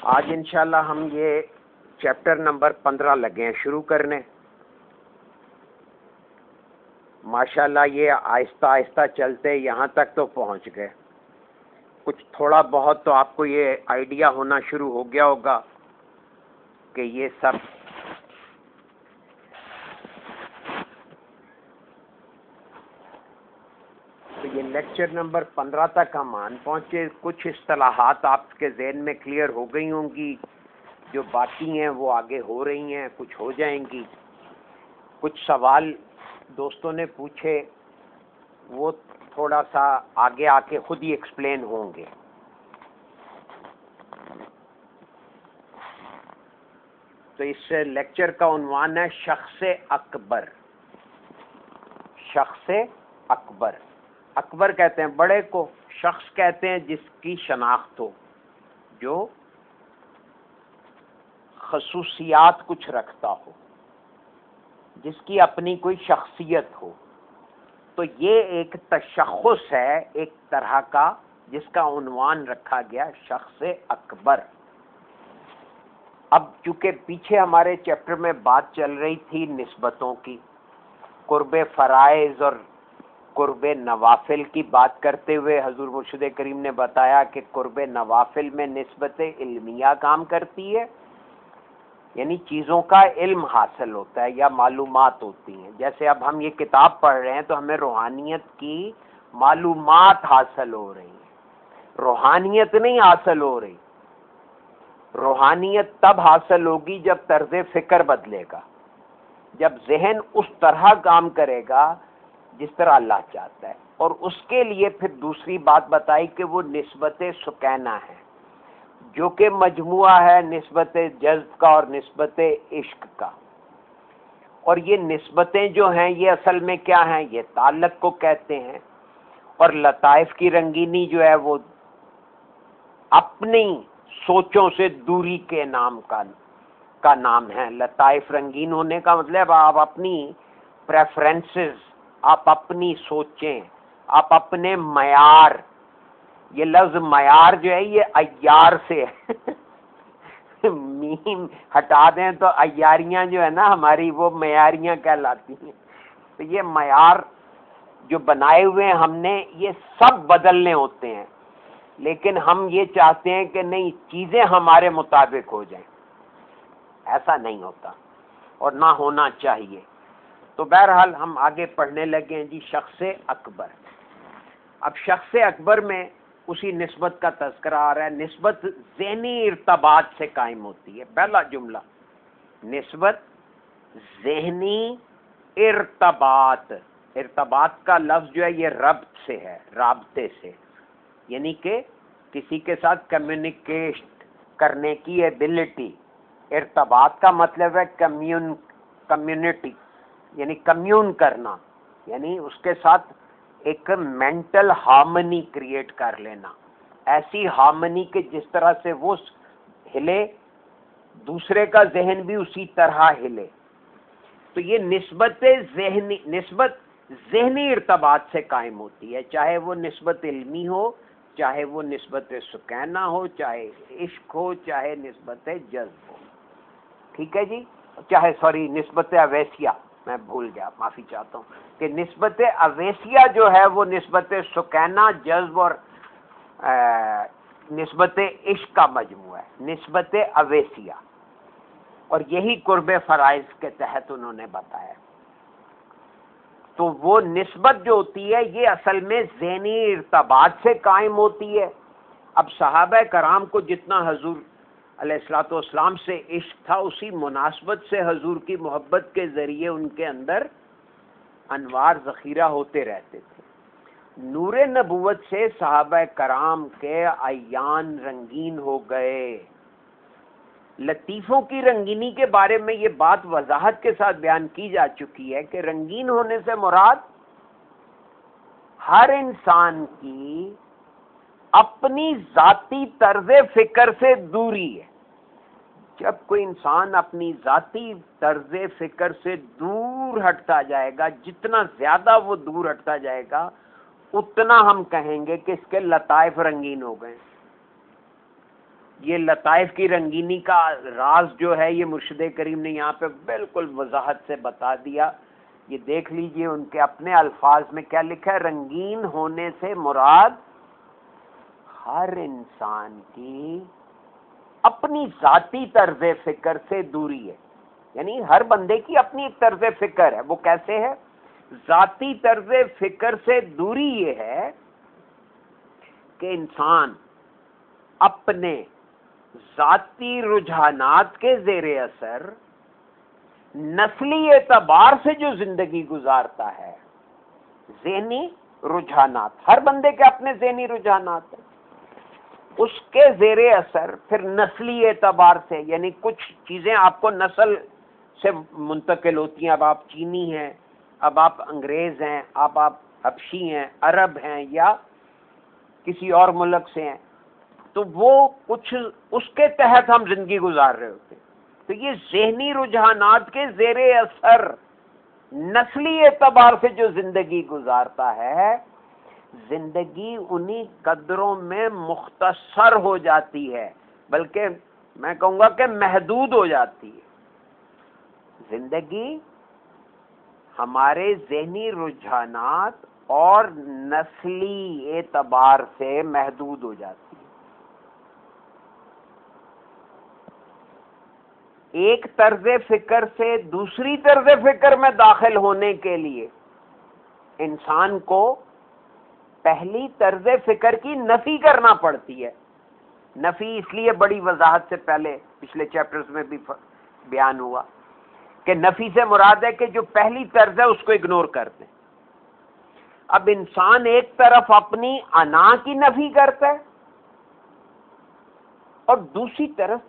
آج انشاءاللہ ہم یہ چیپٹر نمبر 15 لگے ہیں شروع کرنے. ماشاءاللہ یہ آہستہ آہستہ چلتے یہاں تک تو پہنچ گئے. کچھ تھوڑا بہت تو آپ کو یہ آئیڈیا ہونا شروع ہو گیا ہوگا کہ یہ سب تو یہ لیکچر نمبر 15 تک ہم آن پہنچے. کچھ اصطلاحات آپ کے ذہن میں کلیئر ہو گئی ہوں گی، جو باقی ہیں وہ آگے ہو رہی ہیں، کچھ ہو جائیں گی. کچھ سوال دوستوں نے پوچھے وہ تھوڑا سا آگے آ کے خود ہی ایکسپلین ہوں گے. تو اس لیکچر کا عنوان ہے شخص اکبر. شخص اکبر. اکبر کہتے ہیں بڑے کو، شخص کہتے ہیں جس کی شناخت ہو، جو خصوصیات کچھ رکھتا ہو، جس کی اپنی کوئی شخصیت ہو. تو یہ ایک تشخص ہے ایک طرح کا جس کا عنوان رکھا گیا شخص اکبر. اب چونکہ پیچھے ہمارے چیپٹر میں بات چل رہی تھی نسبتوں کی، قرب فرائض اور قرب نوافل کی بات کرتے ہوئے حضور مرشد کریم نے بتایا کہ قرب نوافل میں نسبت علمیہ کام کرتی ہے، یعنی چیزوں کا علم حاصل ہوتا ہے یا معلومات ہوتی ہیں. جیسے اب ہم یہ کتاب پڑھ رہے ہیں تو ہمیں روحانیت کی معلومات حاصل ہو رہی ہیں، روحانیت نہیں حاصل ہو رہی. روحانیت تب حاصل ہوگی جب طرز فکر بدلے گا، جب ذہن اس طرح کام کرے گا جس طرح اللہ چاہتا ہے. اور اس کے لیے پھر دوسری بات بتائی کہ وہ نسبت سکینہ ہے، جو کہ مجموعہ ہے نسبت جذب کا اور نسبت عشق کا. اور یہ نسبتیں جو ہیں یہ اصل میں کیا ہیں؟ یہ تعلق کو کہتے ہیں. اور لطائف کی رنگینی جو ہے وہ اپنی سوچوں سے دوری کے نام کا نام ہے. لطائف رنگین ہونے کا مطلب آپ اپنی پریفرنسز، آپ اپنی سوچیں، آپ اپنے معیار. یہ لفظ معیار جو ہے یہ عیار سے ہے میم ہٹا دیں تو عیاریاں جو ہے نا ہماری وہ معیاریاں کہلاتی ہیں. تو یہ معیار جو بنائے ہوئے ہیں ہم نے یہ سب بدلنے ہوتے ہیں، لیکن ہم یہ چاہتے ہیں کہ نہیں چیزیں ہمارے مطابق ہو جائیں. ایسا نہیں ہوتا اور نہ ہونا چاہیے. تو بہرحال ہم آگے پڑھنے لگے ہیں جی شخص اکبر. اب شخص اکبر میں اسی نسبت کا تذکرہ آ رہا ہے. نسبت ذہنی ارتباط سے قائم ہوتی ہے. پہلا جملہ نسبت ذہنی ارتباط. ارتباط کا لفظ جو ہے یہ ربط سے ہے، رابطے سے، یعنی کہ کسی کے ساتھ کمیونیکیٹ کرنے کی ایبلٹی. ارتباط کا مطلب ہے کمیونٹی، یعنی کمیون کرنا، یعنی اس کے ساتھ ایک مینٹل ہارمنی کریٹ کر لینا. ایسی ہارمنی کہ جس طرح سے وہ ہلے دوسرے کا ذہن بھی اسی طرح ہلے. تو یہ نسبت ذہنی ارتباط سے قائم ہوتی ہے، چاہے وہ نسبت علمی ہو، چاہے وہ نسبت سکینہ ہو، چاہے عشق ہو، چاہے نسبت جذب ہو. ٹھیک ہے جی، چاہے نسبت اویسیہ، میں بھول گیا، معافی چاہتا ہوں کہ نسبت اویسیہ جو ہے وہ نسبت سکینہ، جذب اور نسبت عشق کا مجموعہ ہے، نسبت اویسیہ. اور یہی قرب فرائض کے تحت انہوں نے بتایا. تو وہ نسبت جو ہوتی ہے یہ اصل میں ذہنی ارتباط سے قائم ہوتی ہے. اب صحابہ کرام کو جتنا حضور علیہ الصلوۃ والسلام سے عشق تھا، اسی مناسبت سے حضور کی محبت کے ذریعے ان کے اندر انوار ذخیرہ ہوتے رہتے تھے. نور نبوت سے صحابہ کرام کے اعیان رنگین ہو گئے. لطیفوں کی رنگینی کے بارے میں یہ بات وضاحت کے ساتھ بیان کی جا چکی ہے کہ رنگین ہونے سے مراد ہر انسان کی اپنی ذاتی طرز فکر سے دوری ہے. جب کوئی انسان اپنی ذاتی طرز فکر سے دور ہٹتا جائے گا، جتنا زیادہ وہ دور ہٹتا جائے گا اتنا ہم کہیں گے کہ اس کے لطائف رنگین ہو گئے. یہ لطائف کی رنگینی کا راز جو ہے یہ مرشد کریم نے یہاں پہ بالکل وضاحت سے بتا دیا. یہ دیکھ لیجئے ان کے اپنے الفاظ میں کیا لکھا ہے. رنگین ہونے سے مراد ہر انسان کی اپنی ذاتی طرز فکر سے دوری ہے. یعنی ہر بندے کی اپنی ایک طرز فکر ہے. وہ کیسے ہے؟ ذاتی طرز فکر سے دوری یہ ہے کہ انسان اپنے ذاتی رجحانات کے زیر اثر نسلی اعتبار سے جو زندگی گزارتا ہے. ذہنی رجحانات، ہر بندے کے اپنے ذہنی رجحانات ہیں، اس کے زیر اثر پھر نسلی اعتبار سے، یعنی کچھ چیزیں آپ کو نسل سے منتقل ہوتی ہیں. اب آپ چینی ہیں، اب آپ انگریز ہیں، اب آپ حبشی ہیں، عرب ہیں، یا کسی اور ملک سے ہیں، تو وہ کچھ اس کے تحت ہم زندگی گزار رہے ہوتے ہیں. تو یہ ذہنی رجحانات کے زیر اثر نسلی اعتبار سے جو زندگی گزارتا ہے، زندگی انہی قدروں میں مختصر ہو جاتی ہے، بلکہ میں کہوں گا کہ محدود ہو جاتی ہے. زندگی ہمارے ذہنی رجحانات اور نسلی اعتبار سے محدود ہو جاتی ہے. ایک طرز فکر سے دوسری طرز فکر میں داخل ہونے کے لیے انسان کو پہلی طرز فکر کی نفی کرنا پڑتی ہے. نفی اس لیے بڑی وضاحت سے پہلے پچھلے چیپٹرز میں بھی بیان ہوا کہ نفی سے مراد ہے کہ جو پہلی طرز ہے اس کو اگنور کر دیں. اب انسان ایک طرف اپنی انا کی نفی کرتا ہے اور دوسری طرف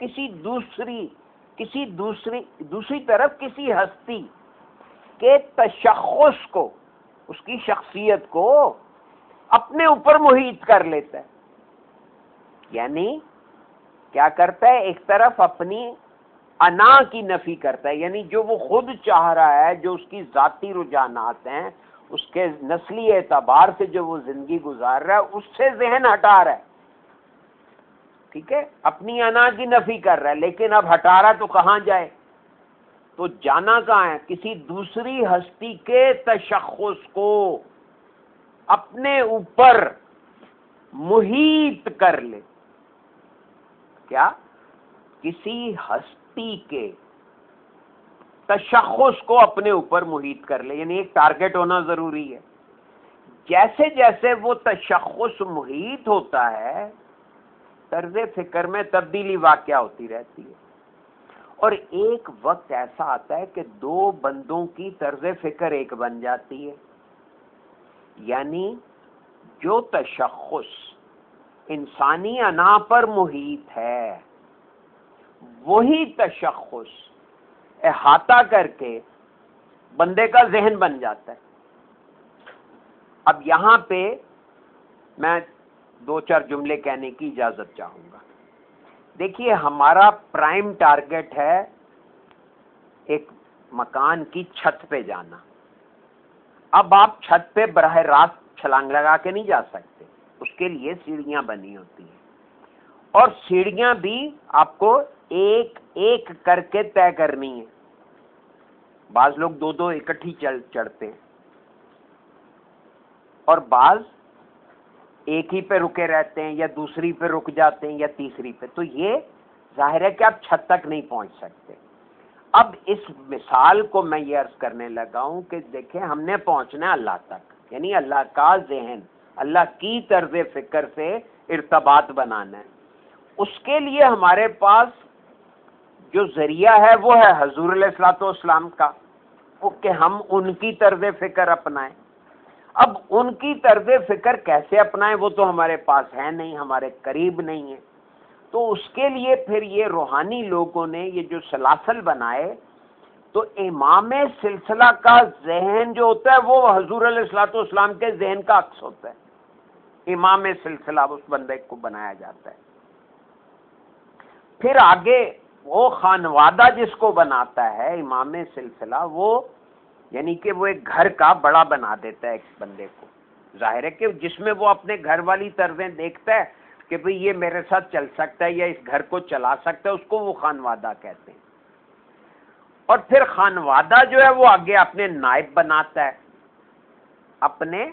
دوسری طرف کسی ہستی کے تشخص کو، اس کی شخصیت کو اپنے اوپر محیط کر لیتا ہے. یعنی کیا کرتا ہے؟ ایک طرف اپنی انا کی نفی کرتا ہے، یعنی جو وہ خود چاہ رہا ہے، جو اس کی ذاتی رجحانات ہیں، اس کے نسلی اعتبار سے جو وہ زندگی گزار رہا ہے، اس سے ذہن ہٹا رہا ہے. ٹھیک ہے، اپنی انا کی نفی کر رہا ہے، لیکن اب ہٹا رہا تو کہاں جائے؟ تو جانا کہاں ہے؟ کسی دوسری ہستی کے تشخص کو اپنے اوپر محیط کر لے. کیا؟ کسی ہستی کے تشخص کو اپنے اوپر محیط کر لے، یعنی ایک ٹارگٹ ہونا ضروری ہے. جیسے جیسے وہ تشخص محیط ہوتا ہے، طرز فکر میں تبدیلی واقع ہوتی رہتی ہے. اور ایک وقت ایسا آتا ہے کہ دو بندوں کی طرز فکر ایک بن جاتی ہے. یعنی جو تشخص انسانی انا پر محیط ہے، وہی تشخص احاطہ کر کے بندے کا ذہن بن جاتا ہے. اب یہاں پہ میں دو چار جملے کہنے کی اجازت چاہوں گا. دیکھیے، ہمارا پرائم ٹارگٹ ہے ایک مکان کی چھت پہ جانا. اب آپ چھت پہ براہ راست چھلانگ لگا کے نہیں جا سکتے، اس کے لیے سیڑھیاں بنی ہوتی ہیں، اور سیڑھیاں بھی آپ کو ایک ایک کر کے طے کرنی ہے. بعض لوگ دو دو اکٹھی چڑھتے ہیں، اور بعض ایک ہی پہ رکے رہتے ہیں، یا دوسری پہ رک جاتے ہیں، یا تیسری پہ. تو یہ ظاہر ہے کہ آپ چھت تک نہیں پہنچ سکتے. اب اس مثال کو میں یہ عرض کرنے لگا ہوں کہ دیکھیں، ہم نے پہنچنا ہے اللہ تک، یعنی اللہ کا ذہن، اللہ کی طرز فکر سے ارتباط بنانا ہے. اس کے لیے ہمارے پاس جو ذریعہ ہے وہ ہے حضور علیہ الصلوۃ والسلام کا، کہ ہم ان کی طرز فکر اپنائیں. اب ان کی طرز فکر کیسے اپنائیں؟ وہ تو ہمارے پاس ہے نہیں، ہمارے قریب نہیں ہے. تو اس کے لیے پھر یہ روحانی لوگوں نے یہ جو سلاسل بنائے، تو امام سلسلہ کا ذہن جو ہوتا ہے وہ حضور علیہ الصلوۃ والسلام کے ذہن کا عکس ہوتا ہے. امام سلسلہ اس بندے کو بنایا جاتا ہے. پھر آگے وہ خانوادہ جس کو بناتا ہے امام سلسلہ، وہ یعنی کہ وہ ایک گھر کا بڑا بنا دیتا ہے ایک بندے کو. ظاہر ہے کہ جس میں وہ اپنے گھر والی طرزیں دیکھتا ہے، کہ بھئی یہ میرے ساتھ چل سکتا ہے یا اس گھر کو چلا سکتا ہے، اس کو وہ خانوادہ کہتے ہیں. اور پھر خانوادہ جو ہے وہ آگے اپنے نائب بناتا ہے، اپنے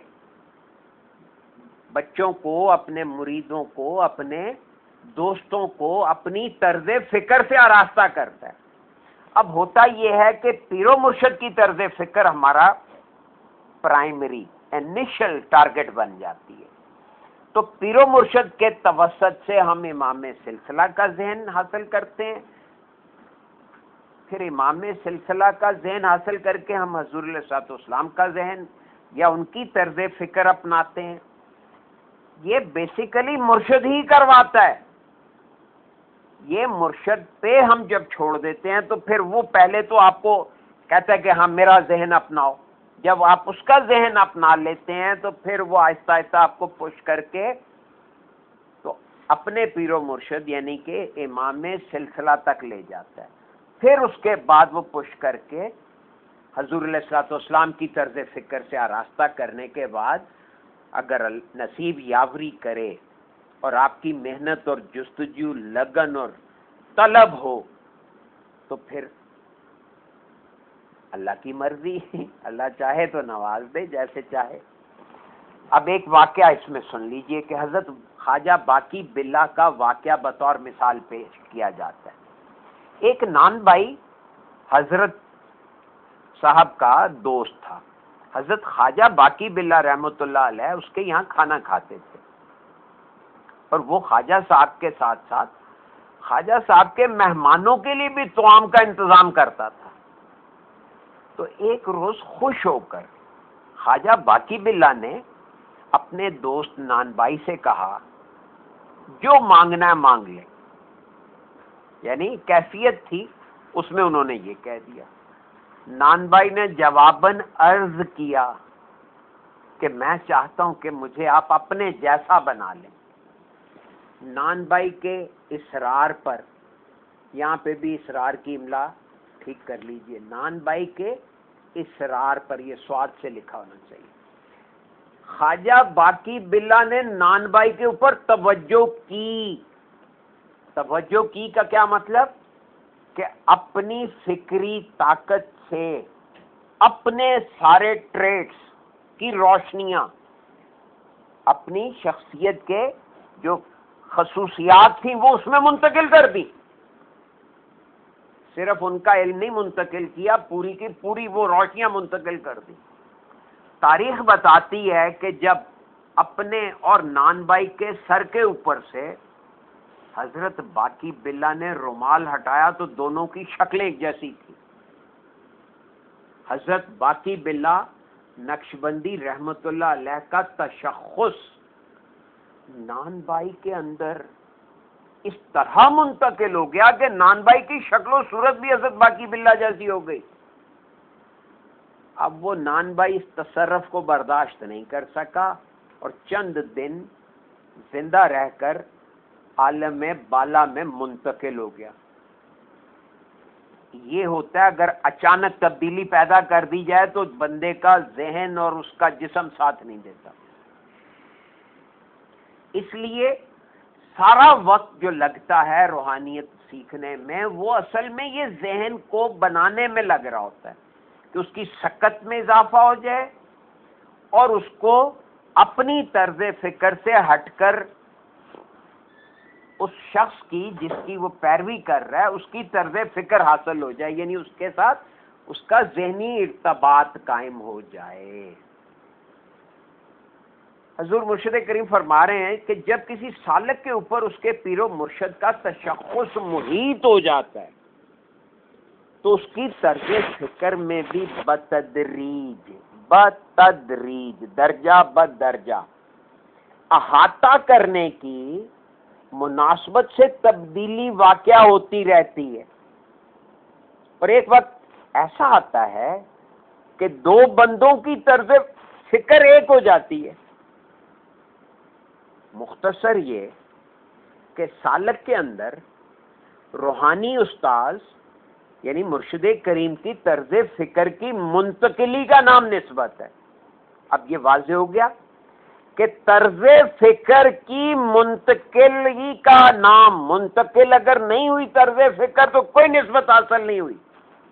بچوں کو، اپنے مریدوں کو، اپنے دوستوں کو اپنی طرز فکر سے آراستہ کرتا ہے. اب ہوتا یہ ہے کہ پیر و مرشد کی طرز فکر ہمارا پرائمری انیشل ٹارگٹ بن جاتی ہے. تو پیر و مرشد کے توسط سے ہم امام سلسلہ کا ذہن حاصل کرتے ہیں، پھر امام سلسلہ کا ذہن حاصل کر کے ہم حضور علیہ الصلوۃ والسلام کا ذہن یا ان کی طرز فکر اپناتے ہیں. یہ بیسیکلی مرشد ہی کرواتا ہے. یہ مرشد پہ ہم جب چھوڑ دیتے ہیں تو پھر وہ پہلے تو آپ کو کہتا ہے کہ ہاں میرا ذہن اپناؤ. جب آپ اس کا ذہن اپنا لیتے ہیں تو پھر وہ آہستہ آہستہ آپ کو پش کر کے تو اپنے پیر و مرشد یعنی کہ امام سلسلہ تک لے جاتا ہے. پھر اس کے بعد وہ پش کر کے حضور علیہ الصلوۃ والسلام کی طرز فکر سے آراستہ کرنے کے بعد اگر نصیب یاوری کرے اور آپ کی محنت اور جستجو، لگن اور طلب ہو تو پھر اللہ کی مرضی، اللہ چاہے تو نواز دے جیسے چاہے. اب ایک واقعہ اس میں سن لیجئے کہ حضرت خواجہ باقی باللہ کا واقعہ بطور مثال پیش کیا جاتا ہے. ایک نان بھائی حضرت صاحب کا دوست تھا. حضرت خواجہ باقی باللہ رحمۃ اللہ علیہ اس کے یہاں کھانا کھاتے تھے اور وہ خواجہ صاحب کے ساتھ ساتھ خواجہ صاحب کے مہمانوں کے لیے بھی طعام کا انتظام کرتا تھا. تو ایک روز خوش ہو کر خواجہ باقی باللہ نے اپنے دوست نان بھائی سے کہا جو مانگنا ہے مانگ لے. یعنی کیفیت تھی اس میں انہوں نے یہ کہہ دیا. نان بھائی نے جواباً عرض کیا کہ میں چاہتا ہوں کہ مجھے آپ اپنے جیسا بنا لیں. نان بھائی کے اصرار پر، یہاں پہ بھی اصرار کی املا ٹھیک کر لیجئے، نان بھائی کے اصرار پر، یہ سواد سے لکھا ہونا چاہیے، خواجہ باقی باللہ نے نان بھائی کے اوپر توجہ کی. توجہ کی کا کیا مطلب کہ اپنی فکری طاقت سے اپنے سارے ٹریٹس کی روشنیاں، اپنی شخصیت کے جو خصوصیات تھیں وہ اس میں منتقل کر دی. صرف ان کا علم نہیں منتقل کیا، پوری کی پوری وہ روشنیاں منتقل کر دی. تاریخ بتاتی ہے کہ جب اپنے اور نان بھائی کے سر کے اوپر سے حضرت باقی باللہ نے رومال ہٹایا تو دونوں کی شکلیں ایک جیسی تھی. حضرت باقی باللہ نقشبندی رحمت اللہ علیہ کا تشخص نان بھائی کے اندر اس طرح منتقل ہو گیا کہ نان بھائی کی شکل و صورت بھی حضرت باقی باللہ جیسی ہو گئی. اب وہ نان بھائی اس تصرف کو برداشت نہیں کر سکا اور چند دن زندہ رہ کر عالم بالا میں منتقل ہو گیا. یہ ہوتا ہے اگر اچانک تبدیلی پیدا کر دی جائے تو بندے کا ذہن اور اس کا جسم ساتھ نہیں دیتا. اس لیے سارا وقت جو لگتا ہے روحانیت سیکھنے میں وہ اصل میں یہ ذہن کو بنانے میں لگ رہا ہوتا ہے کہ اس کی سکت میں اضافہ ہو جائے اور اس کو اپنی طرز فکر سے ہٹ کر اس شخص کی جس کی وہ پیروی کر رہا ہے اس کی طرز فکر حاصل ہو جائے، یعنی اس کے ساتھ اس کا ذہنی ارتباط قائم ہو جائے. حضور مرشد کریم فرما رہے ہیں کہ جب کسی سالک کے اوپر اس کے پیر و مرشد کا تشخص محیط ہو جاتا ہے تو اس کی طرز فکر میں بھی بتدریج درجہ بدرجہ احاطہ کرنے کی مناسبت سے تبدیلی واقع ہوتی رہتی ہے. اور ایک وقت ایسا آتا ہے کہ دو بندوں کی طرز فکر ایک ہو جاتی ہے. مختصر یہ کہ سالک کے اندر روحانی استاذ یعنی مرشد کریم کی طرز فکر کی منتقلی کا نام نسبت ہے. اب یہ واضح ہو گیا کہ طرز فکر کی منتقلی کا نام، منتقل اگر نہیں ہوئی طرز فکر تو کوئی نسبت حاصل نہیں ہوئی۔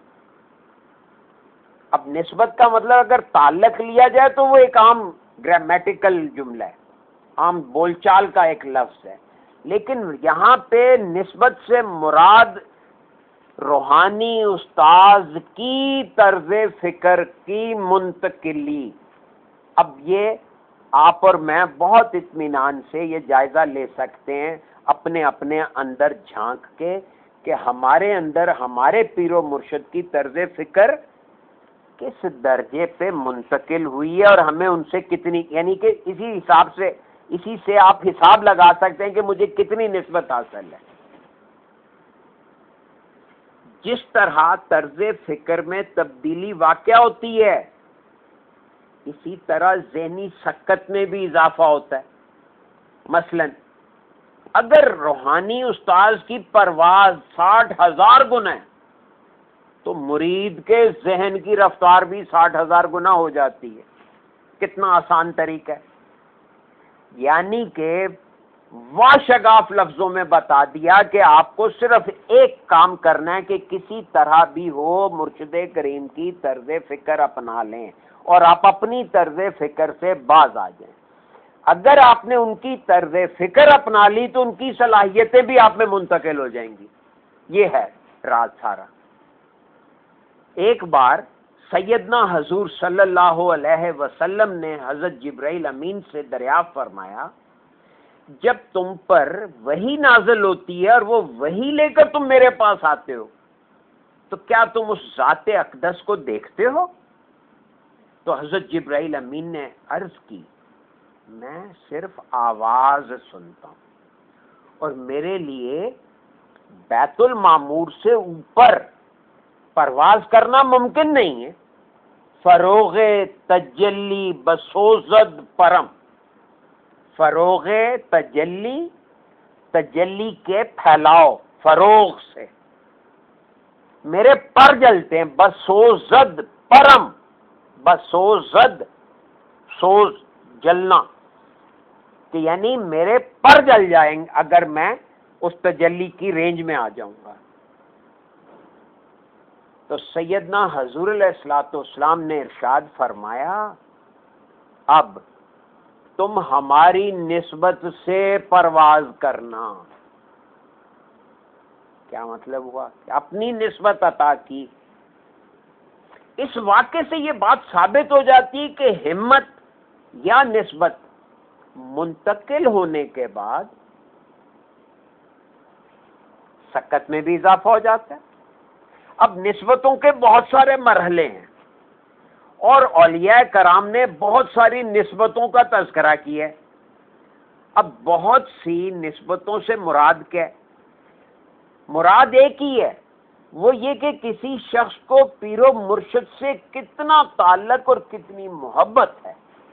اب نسبت کا مطلب اگر تعلق لیا جائے تو وہ ایک عام گرامیٹیکل جملہ ہے، عام بول چال کا ایک لفظ ہے، لیکن یہاں پہ نسبت سے مراد روحانی استاذ کی طرز فکر کی منتقلی۔ اب یہ آپ اور میں بہت اطمینان سے یہ جائزہ لے سکتے ہیں اپنے اپنے اندر جھانک کے کہ ہمارے اندر ہمارے پیر و مرشد کی طرز فکر کس درجے پہ منتقل ہوئی ہے اور ہمیں ان سے کتنی، یعنی کہ اسی حساب سے، اسی سے آپ حساب لگا سکتے ہیں کہ مجھے کتنی نسبت حاصل ہے۔ جس طرح طرز فکر میں تبدیلی واقع ہوتی ہے، اسی طرح ذہنی سکت میں بھی اضافہ ہوتا ہے۔ مثلا اگر روحانی استاذ کی پرواز 60,000 گنا ہے تو مرید کے ذہن کی رفتار بھی 60,000 گنا ہو جاتی ہے۔ کتنا آسان طریقہ ہے، یعنی کہ واشگاف لفظوں میں بتا دیا کہ آپ کو صرف ایک کام کرنا ہے کہ کسی طرح بھی ہو مرشد کریم کی طرز فکر اپنا لیں اور آپ اپنی طرز فکر سے باز آ جائیں۔ اگر آپ نے ان کی طرز فکر اپنا لی تو ان کی صلاحیتیں بھی آپ میں منتقل ہو جائیں گی۔ یہ ہے راز سارا۔ ایک بار سیدنا حضور صلی اللہ علیہ وسلم نے حضرت جبرائیل امین سے دریافت فرمایا، جب تم پر وحی نازل ہوتی ہے اور وہ وحی لے کر تم میرے پاس آتے ہو تو کیا تم اس ذات اقدس کو دیکھتے ہو؟ تو حضرت جبرائیل امین نے عرض کی، میں صرف آواز سنتا ہوں اور میرے لیے بیت المعمور سے اوپر پرواز کرنا ممکن نہیں ہے۔ فروغ تجلی بسوزد پرم، فروغ تجلی، تجلی کے پھیلاؤ، فروغ سے میرے پر جلتے ہیں، بسوزد پرم، بسوزد، سوز جلنا، کہ یعنی میرے پر جل جائیں گے اگر میں اس تجلی کی رینج میں آ جاؤں گا۔ تو سیدنا حضور علیہ الصلوۃ والسلام نے ارشاد فرمایا، اب تم ہماری نسبت سے پرواز کرنا۔ کیا مطلب ہوا کہ اپنی نسبت عطا کی۔ اس واقعے سے یہ بات ثابت ہو جاتی ہے کہ ہمت یا نسبت منتقل ہونے کے بعد سکت میں بھی اضافہ ہو جاتا ہے۔ اب نسبتوں کے بہت سارے مرحلے ہیں اور اولیاء کرام نے بہت ساری نسبتوں کا تذکرہ کیا ہے۔ اب بہت سی نسبتوں سے مراد کیا ہے؟ مراد ایک ہی ہے، وہ یہ کہ کسی شخص کو پیر و مرشد سے کتنا تعلق اور کتنی محبت ہے۔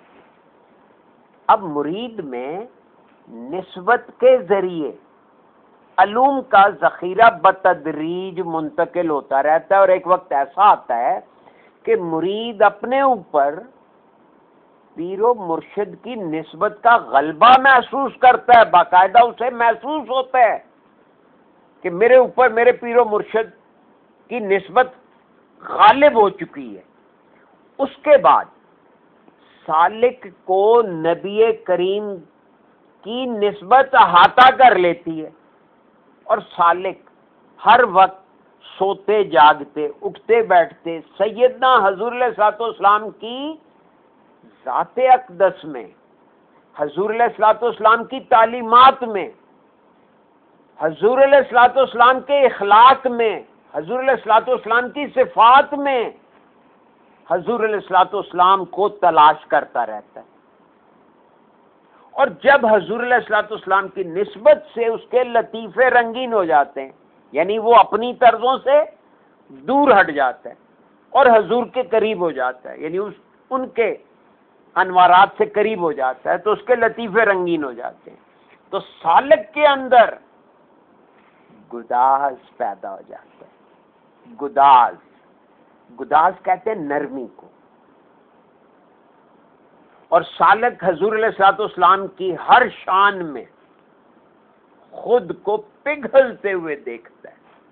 اب مرید میں نسبت کے ذریعے علوم کا ذخیرہ بتدریج منتقل ہوتا رہتا ہے، اور ایک وقت ایسا آتا ہے کہ مرید اپنے اوپر پیر و مرشد کی نسبت کا غلبہ محسوس کرتا ہے، باقاعدہ اسے محسوس ہوتا ہے کہ میرے اوپر میرے پیر و مرشد کی نسبت غالب ہو چکی ہے۔ اس کے بعد سالک کو نبی کریم کی نسبت احاطہ کر لیتی ہے، اور سالک ہر وقت سوتے جاگتے اٹھتے بیٹھتے سیدنا حضور علیہ الصلوۃ والسلام کی ذات اقدس میں، حضور علیہ الصلوۃ والسلام کی تعلیمات میں، حضور علیہ الصلوۃ والسلام کے اخلاق میں، حضور علیہ الصلوۃ والسلام کی صفات میں حضور علیہ الصلوۃ والسلام کو تلاش کرتا رہتا ہے۔ اور جب حضور علیہ الصلوۃ والسلام کی نسبت سے اس کے لطیفے رنگین ہو جاتے ہیں، یعنی وہ اپنی طرزوں سے دور ہٹ جاتا ہے اور حضور کے قریب ہو جاتا ہے، یعنی ان کے انوارات سے قریب ہو جاتا ہے، تو اس کے لطیفے رنگین ہو جاتے ہیں، تو سالک کے اندر گداز پیدا ہو جاتا ہے۔ گداز، گداز کہتے ہیں نرمی کو۔ اور سالک حضور علیہ الصلوۃ والسلام کی ہر شان میں خود کو پگھلتے ہوئے دیکھتا ہے.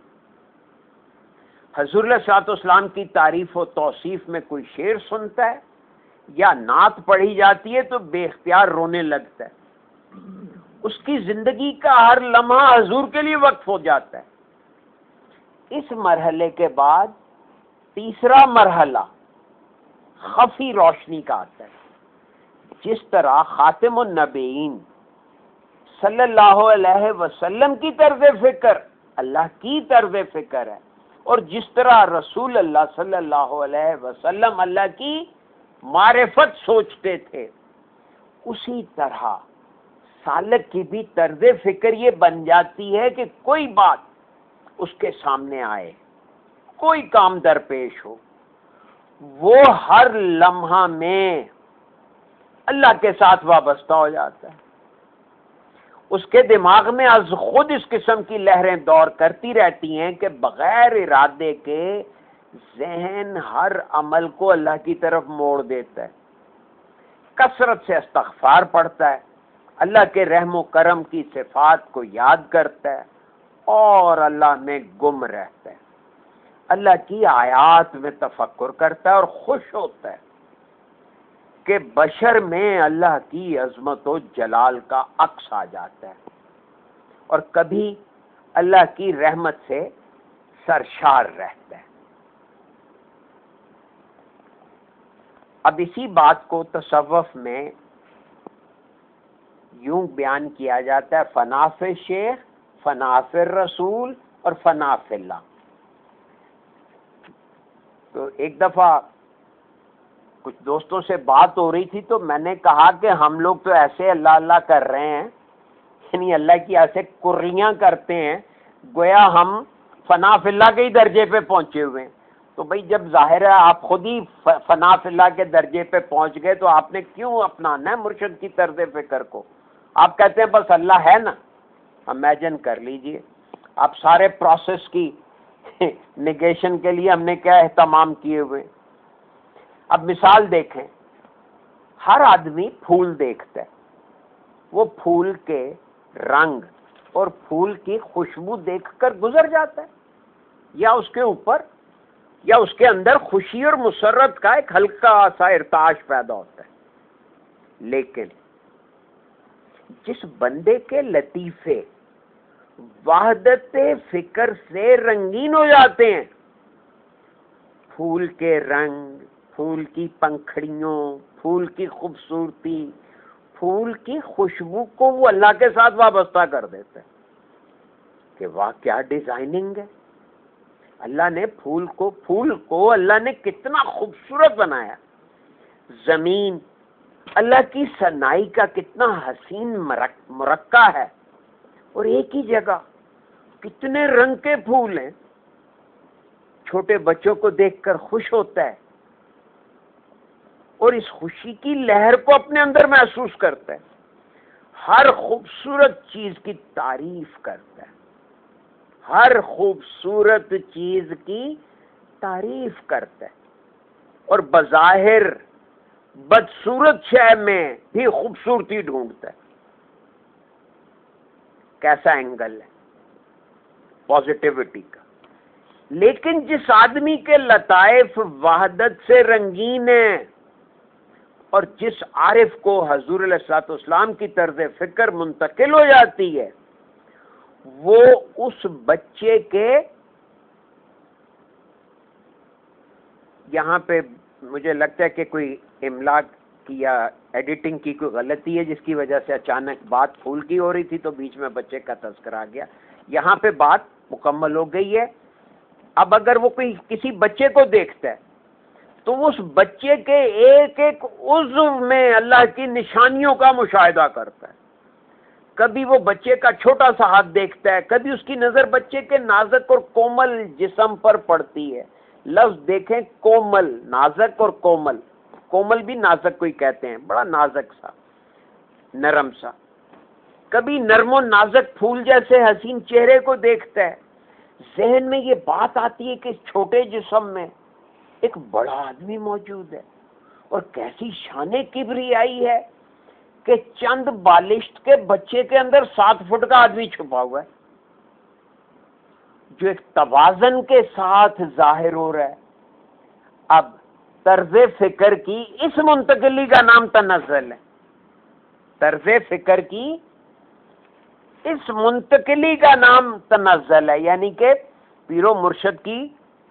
حضور علیہ الصلوۃ والسلام کی تعریف و توصیف میں کوئی شعر سنتا ہے یا نعت پڑھی جاتی ہے تو بے اختیار رونے لگتا ہے. اس کی زندگی کا ہر لمحہ حضور کے لیے وقف ہو جاتا ہے. اس مرحلے کے بعد تیسرا مرحلہ خفی روشنی کا آتا ہے. جس طرح خاتم النبیین صلی اللہ علیہ وسلم کی طرز فکر اللہ کی طرز فکر ہے، اور جس طرح رسول اللہ صلی اللہ علیہ وسلم اللہ کی معرفت سوچتے تھے، اسی طرح سالک کی بھی طرز فکر یہ بن جاتی ہے کہ کوئی بات اس کے سامنے آئے، کوئی کام درپیش ہو، وہ ہر لمحہ میں اللہ کے ساتھ وابستہ ہو جاتا ہے. اس کے دماغ میں از خود اس قسم کی لہریں دور کرتی رہتی ہیں کہ بغیر ارادے کے ذہن ہر عمل کو اللہ کی طرف موڑ دیتا ہے، کثرت سے استغفار پڑھتا ہے، اللہ کے رحم و کرم کی صفات کو یاد کرتا ہے اور اللہ میں گم رہتا ہے، اللہ کی آیات میں تفکر کرتا ہے اور خوش ہوتا ہے کہ بشر میں اللہ کی عظمت و جلال کا عکس آ جاتا ہے، اور کبھی اللہ کی رحمت سے سرشار رہتا ہے. اب اسی بات کو تصوف میں یوں بیان کیا جاتا ہے: فنا فی شیخ، فنا فی الرسول اور فنا فی اللہ. تو ایک دفعہ کچھ دوستوں سے بات ہو رہی تھی تو میں نے کہا کہ ہم لوگ تو ایسے اللہ اللہ کر رہے ہیں، یعنی اللہ کی ایسے کرلیاں کرتے ہیں گویا ہم فنا فی اللہ کے ہی درجے پہ پہنچے ہوئے ہیں. تو بھئی جب ظاہر ہے آپ خود ہی فنا فی اللہ کے درجے پہ پہنچ گئے تو آپ نے کیوں اپنانا ہے مرشد کی طرز فکر کو؟ آپ کہتے ہیں بس اللہ ہے نا. امیجن کر لیجئے آپ سارے پروسیس کی نیگیشن کے لیے ہم نے کیا اہتمام کیے ہوئے. اب مثال دیکھیں، ہر آدمی پھول دیکھتا ہے، وہ پھول کے رنگ اور پھول کی خوشبو دیکھ کر گزر جاتا ہے، یا اس کے اوپر یا اس کے اندر خوشی اور مسرت کا ایک ہلکا سا ارتعاش پیدا ہوتا ہے. لیکن جس بندے کے لطیفے وحدت فکر سے رنگین ہو جاتے ہیں، پھول کے رنگ، پھول کی پنکھڑیوں، پھول کی خوبصورتی، پھول کی خوشبو کو وہ اللہ کے ساتھ وابستہ کر دیتا ہے کہ واہ کیا ڈیزائننگ ہے. اللہ نے پھول کو اللہ نے کتنا خوبصورت بنایا. زمین اللہ کی صنائی کا کتنا حسین مرقع ہے، اور ایک ہی جگہ کتنے رنگ کے پھول ہیں. چھوٹے بچوں کو دیکھ کر خوش ہوتا ہے اور اس خوشی کی لہر کو اپنے اندر محسوس کرتا ہے. ہر خوبصورت چیز کی تعریف کرتا ہے، ہر خوبصورت چیز کی تعریف کرتا ہے، اور بظاہر بدصورت شے میں بھی خوبصورتی ڈھونڈتا ہے. کیسا اینگل ہے پازیٹیوٹی کا. لیکن جس آدمی کے لطائف وحدت سے رنگین ہیں اور جس عارف کو حضور علیہ الصلوۃ والسلام کی طرز فکر منتقل ہو جاتی ہے، وہ اس بچے کے، یہاں پہ مجھے لگتا ہے کہ کوئی املا کی یا ایڈیٹنگ کی کوئی غلطی ہے جس کی وجہ سے اچانک بات پھول کی ہو رہی تھی تو بیچ میں بچے کا تذکرہ آ گیا. یہاں پہ بات مکمل ہو گئی ہے. اب اگر وہ کوئی کسی بچے کو دیکھتا ہے تو اس بچے کے ایک ایک عضو میں اللہ کی نشانیوں کا مشاہدہ کرتا ہے. کبھی وہ بچے کا چھوٹا سا ہاتھ دیکھتا ہے، کبھی اس کی نظر بچے کے نازک اور کومل جسم پر پڑتی ہے. لفظ دیکھیں، کومل، نازک اور کومل. کومل بھی نازک کو ہی کہتے ہیں، بڑا نازک سا، نرم سا. کبھی نرم و نازک پھول جیسے حسین چہرے کو دیکھتا ہے. ذہن میں یہ بات آتی ہے کہ اس چھوٹے جسم میں ایک بڑا آدمی موجود ہے، اور کیسی شان کبریائی ہے کہ چند بالشت کے بچے کے اندر 7 فٹ کا آدمی چھپا ہوا ہے، جو ایک توازن کے ساتھ ظاہر ہو رہا ہے۔ اب طرز فکر کی اس منتقلی کا نام تنزل ہے، طرز فکر کی اس منتقلی کا نام تنزل ہے، یعنی کہ پیر و مرشد کی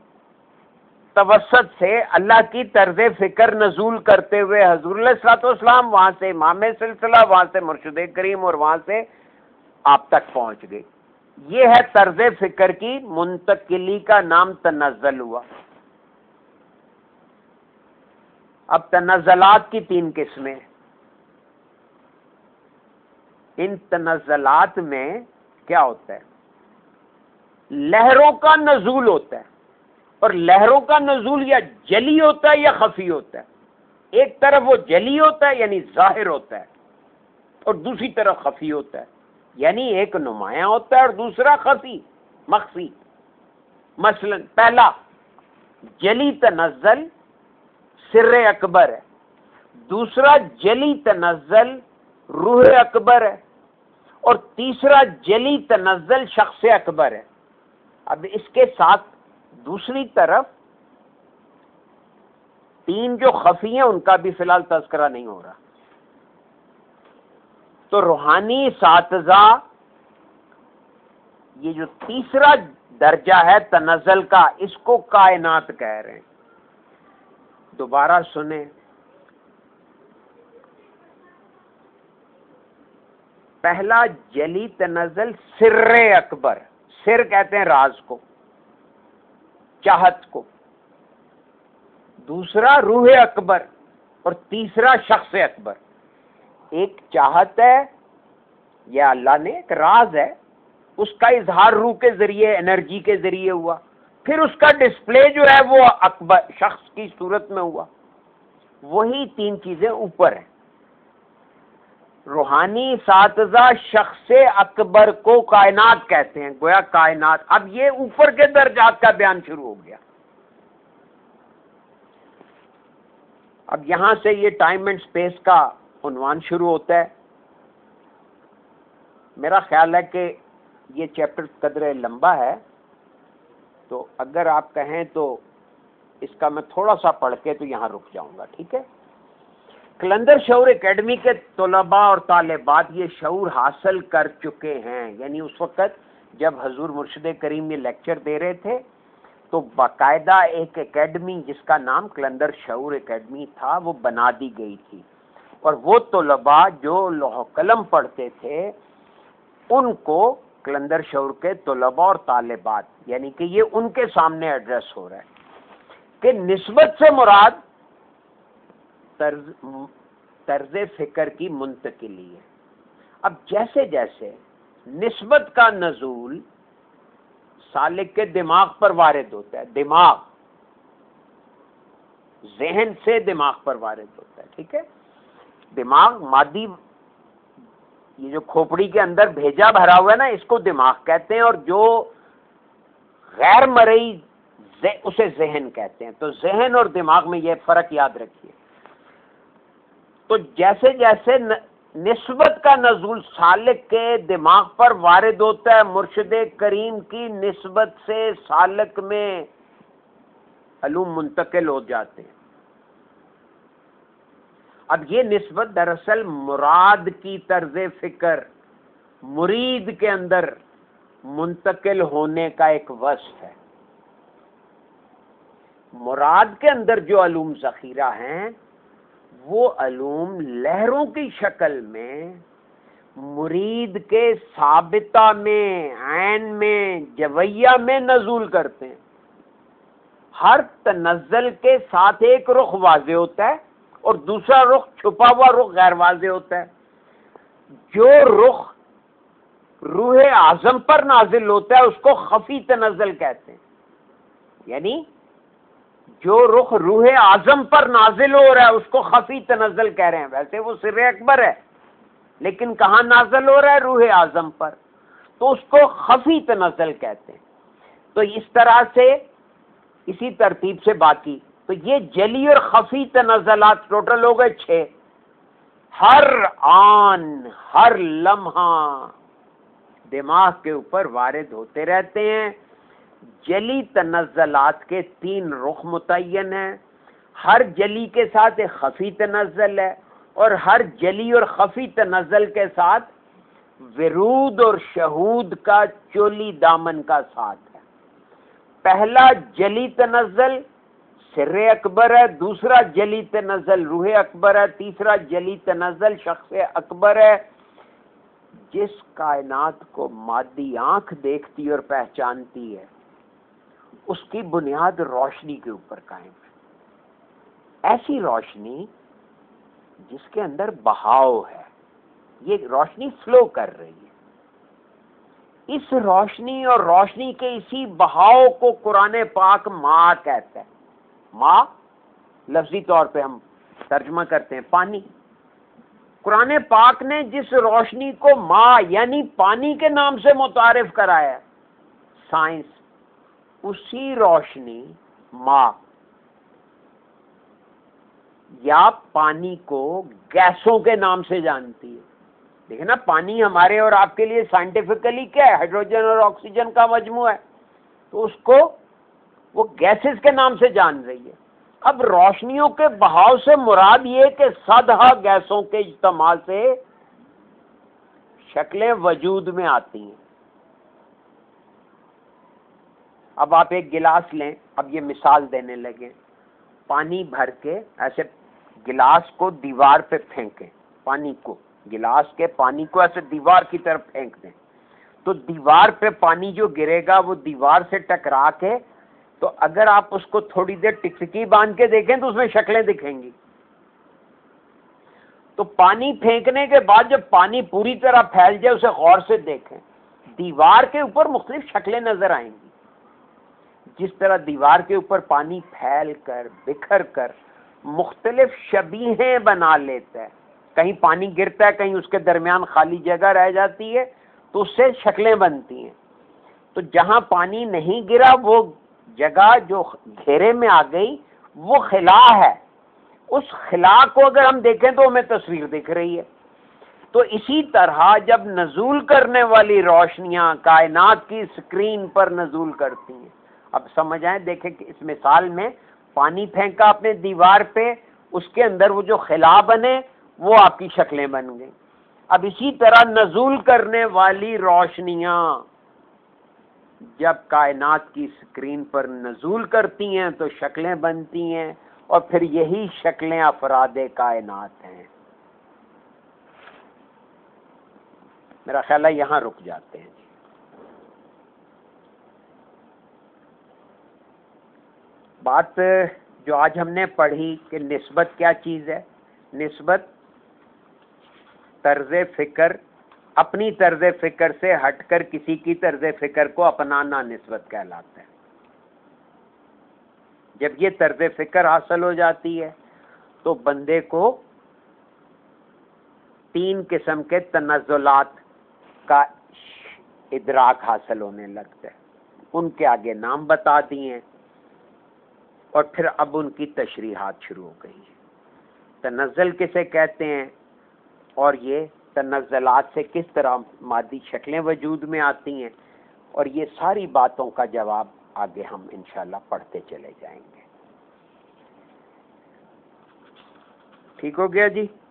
توسط سے اللہ کی طرز فکر نزول کرتے ہوئے حضور علیہ الصلوۃ والسلام، وہاں سے امام سلسلہ، وہاں سے مرشد کریم، اور وہاں سے آپ تک پہنچ گئی۔ یہ ہے طرز فکر کی منتقلی کا نام تنزل ہوا۔ اب تنزلات کی 3 قسمیں، ان تنزلات میں کیا ہوتا ہے؟ لہروں کا نزول ہوتا ہے، اور لہروں کا نزول یا جلی ہوتا ہے یا خفی ہوتا ہے۔ ایک طرف وہ جلی ہوتا ہے یعنی ظاہر ہوتا ہے، اور دوسری طرف خفی ہوتا ہے، یعنی ایک نمایاں ہوتا ہے اور دوسرا خفی مخفی۔ مثلا پہلا جلی تنزل سر اکبر ہے، دوسرا جلی تنزل روح اکبر ہے، اور تیسرا جلی تنزل شخص اکبر ہے۔ اب اس کے ساتھ دوسری طرف 3 جو خفی ہیں ان کا بھی فی الحال تذکرہ نہیں ہو رہا۔ تو روحانی اساتذہ یہ جو تیسرا درجہ ہے تنزل کا، اس کو کائنات کہہ رہے ہیں۔ دوبارہ سنیں، پہلا جلی تنزل سر اکبر، سر کہتے ہیں راز کو، چاہت کو، دوسرا روح اکبر، اور تیسرا شخص اکبر۔ ایک چاہت ہے، یہ اللہ نے ایک راز ہے، اس کا اظہار روح کے ذریعے، انرجی کے ذریعے ہوا، پھر اس کا ڈسپلے جو ہے وہ اکبر شخص کی صورت میں ہوا۔ وہی 3 چیزیں اوپر ہیں۔ روحانی اساتذہ شخص اکبر کو کائنات کہتے ہیں، گویا کائنات۔ اب یہ اوپر کے درجات کا بیان شروع ہو گیا۔ اب یہاں سے یہ ٹائم اینڈ سپیس کا عنوان شروع ہوتا ہے۔ میرا خیال ہے کہ یہ چیپٹر قدرے لمبا ہے، تو اگر آپ کہیں تو اس کا میں تھوڑا سا پڑھ کے تو یہاں رک جاؤں گا، ٹھیک ہے؟ قلندر شعور اکیڈمی کے طلباء اور طالبات یہ شعور حاصل کر چکے ہیں، یعنی اس وقت جب حضور مرشد کریم یہ لیکچر دے رہے تھے تو باقاعدہ ایک اکیڈمی جس کا نام قلندر شعور اکیڈمی تھا وہ بنا دی گئی تھی، اور وہ طلباء جو لوح قلم پڑھتے تھے ان کو قلندر شعور کے طلباء اور طالبات، یعنی کہ یہ ان کے سامنے ایڈریس ہو رہا ہے کہ نسبت سے مراد طرز فکر کی منتقلی ہے۔ اب جیسے جیسے نسبت کا نزول سالک کے دماغ پر وارد ہوتا ہے، دماغ ذہن سے دماغ پر وارد ہوتا ہے، ٹھیک ہے؟ دماغ مادی، یہ جو کھوپڑی کے اندر بھیجا بھرا ہوا ہے نا، اس کو دماغ کہتے ہیں، اور جو غیر مرئی اسے ذہن کہتے ہیں۔ تو ذہن اور دماغ میں یہ فرق یاد رکھیے۔ تو جیسے جیسے نسبت کا نزول سالک کے دماغ پر وارد ہوتا ہے، مرشد کریم کی نسبت سے سالک میں علوم منتقل ہو جاتے ہیں۔ اب یہ نسبت دراصل مراد کی طرز فکر مرید کے اندر منتقل ہونے کا ایک وصف ہے۔ مراد کے اندر جو علوم ذخیرہ ہیں وہ علوم لہروں کی شکل میں مرید کے ثابتہ میں، عین میں، جویہ میں نزول کرتے ہیں۔ ہر تنزل کے ساتھ ایک رخ واضح ہوتا ہے اور دوسرا رخ چھپا ہوا رخ غیر واضح ہوتا ہے۔ جو رخ روح اعظم پر نازل ہوتا ہے اس کو خفی تنزل کہتے ہیں، یعنی جو رخ روح اعظم پر نازل ہو رہا ہے اس کو خفی تنزل کہہ رہے ہیں۔ ویسے وہ سر اکبر ہے لیکن کہاں نازل ہو رہا ہے؟ روح اعظم پر، تو اس کو خفی تنزل کہتے ہیں۔ تو اس طرح سے اسی ترتیب سے باقی تو یہ جلی اور خفی تنزلات ٹوٹل ہو گئے 6. ہر آن ہر لمحہ دماغ کے اوپر وارد ہوتے رہتے ہیں. جلی تنزلات کے 3 رخ متعین ہیں. ہر جلی کے ساتھ ایک خفی تنزل ہے، اور ہر جلی اور خفی تنزل کے ساتھ ورود اور شہود کا چولی دامن کا ساتھ ہے. پہلا جلی تنزل سر اکبر ہے، دوسرا جلی تنزل روح اکبر ہے، تیسرا جلی تنزل شخص اکبر ہے. جس کائنات کو مادی آنکھ دیکھتی اور پہچانتی ہے اس کی بنیاد روشنی کے اوپر قائم ہے. ایسی روشنی جس کے اندر بہاؤ ہے، یہ روشنی فلو کر رہی ہے. اس روشنی اور روشنی کے اسی بہاؤ کو قرآن پاک ماء کہتا ہے. ماء لفظی طور پہ ہم ترجمہ کرتے ہیں پانی. قرآن پاک نے جس روشنی کو ماء یعنی پانی کے نام سے متعارف کرایا ہے، سائنس اسی روشنی ماء یا پانی کو گیسوں کے نام سے جانتی ہے. دیکھیں نا، پانی ہمارے اور آپ کے لیے سائنٹیفکلی کیا ہے؟ ہائیڈروجن اور آکسیجن کا مجموعہ ہے. تو اس کو وہ گیسز کے نام سے جان رہی ہے. اب روشنیوں کے بہاؤ سے مراد یہ کہ سدھا گیسوں کے اجتماع سے شکلیں وجود میں آتی ہیں. اب آپ ایک گلاس لیں، اب یہ مثال دینے لگے. پانی بھر کے ایسے گلاس کو دیوار پہ پھینکیں، گلاس کے پانی کو ایسے دیوار کی طرف پھینک دیں، تو دیوار پہ پانی جو گرے گا وہ دیوار سے ٹکرا کے، تو اگر آپ اس کو تھوڑی دیر ٹکٹکی باندھ کے دیکھیں تو اس میں شکلیں دکھیں گی. تو پانی پھینکنے کے بعد جب پانی پوری طرح پھیل جائے اسے غور سے دیکھیں، دیوار کے اوپر مختلف شکلیں نظر آئیں گی. جس طرح دیوار کے اوپر پانی پھیل کر بکھر کر مختلف شبیہیں بنا لیتا ہے، کہیں پانی گرتا ہے، کہیں اس کے درمیان خالی جگہ رہ جاتی ہے، تو اس سے شکلیں بنتی ہیں. تو جہاں پانی نہیں گرا وہ جگہ جو گھیرے میں آ گئی وہ خلا ہے. اس خلا کو اگر ہم دیکھیں تو ہمیں تصویر دکھ رہی ہے. تو اسی طرح جب نزول کرنے والی روشنیاں کائنات کی اسکرین پر نزول کرتی ہیں، اب سمجھ آئیں، دیکھیں کہ اس مثال میں پانی پھینکا اپنے دیوار پہ، اس کے اندر وہ جو خلا بنے وہ آپ کی شکلیں بن گئیں. اب اسی طرح نزول کرنے والی روشنیاں جب کائنات کی اسکرین پر نزول کرتی ہیں تو شکلیں بنتی ہیں، اور پھر یہی شکلیں افراد کائنات ہیں. میرا خیال ہے یہاں رک جاتے ہیں. بات جو آج ہم نے پڑھی کہ نسبت کیا چیز ہے، نسبت طرز فکر، اپنی طرز فکر سے ہٹ کر کسی کی طرز فکر کو اپنانا نسبت کہلاتا ہے. جب یہ طرز فکر حاصل ہو جاتی ہے تو بندے کو 3 قسم کے تنزلات کا ادراک حاصل ہونے لگتا ہے. ان کے آگے نام بتا دیے اور پھر اب ان کی تشریحات شروع ہو گئی ہیں. تنزل کسے کہتے ہیں اور یہ تنزلات سے کس طرح مادی شکلیں وجود میں آتی ہیں، اور یہ ساری باتوں کا جواب آگے ہم انشاءاللہ پڑھتے چلے جائیں گے. ٹھیک ہو گیا جی؟